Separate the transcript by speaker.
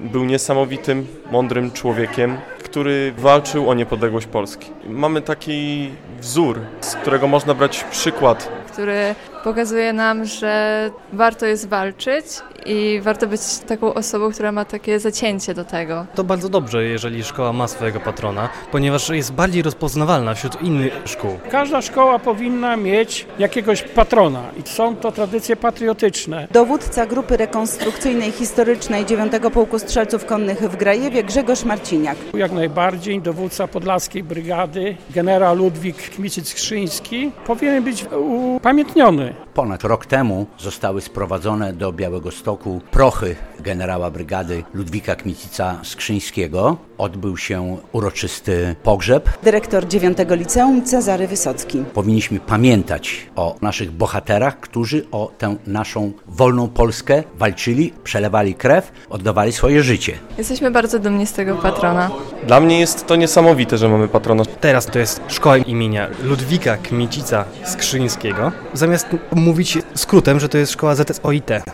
Speaker 1: Był niesamowitym, mądrym człowiekiem, który walczył o niepodległość Polski. Mamy taki wzór, z którego można brać przykład.
Speaker 2: Który pokazuje nam, że warto jest walczyć i warto być taką osobą, która ma takie zacięcie do tego.
Speaker 3: To bardzo dobrze, jeżeli szkoła ma swojego patrona, ponieważ jest bardziej rozpoznawalna wśród innych szkół.
Speaker 4: Każda szkoła powinna mieć jakiegoś patrona i są to tradycje patriotyczne.
Speaker 5: Dowódca Grupy Rekonstrukcyjnej Historycznej 9 Pułku Strzelców Konnych w Grajewie Grzegorz Marciniak.
Speaker 4: Jak najbardziej dowódca Podlaskiej Brygady, generał Ludwik Kmicic-Skrzyński powinien być upamiętniony.
Speaker 6: Ponad rok temu zostały sprowadzone do Białegostoku prochy generała brygady Ludwika Kmicica-Skrzyńskiego. Odbył się uroczysty pogrzeb.
Speaker 5: Dyrektor 9 Liceum Cezary Wysocki.
Speaker 6: Powinniśmy pamiętać o naszych bohaterach, którzy o tę naszą wolną Polskę walczyli, przelewali krew, oddawali swoje życie.
Speaker 2: Jesteśmy bardzo dumni z tego patrona.
Speaker 1: Dla mnie jest to niesamowite, że mamy patrona.
Speaker 3: Teraz to jest szkoła imienia Ludwika Kmicica-Skrzyńskiego. Zamiast mówić skrótem, że to jest szkoła ZSOIT.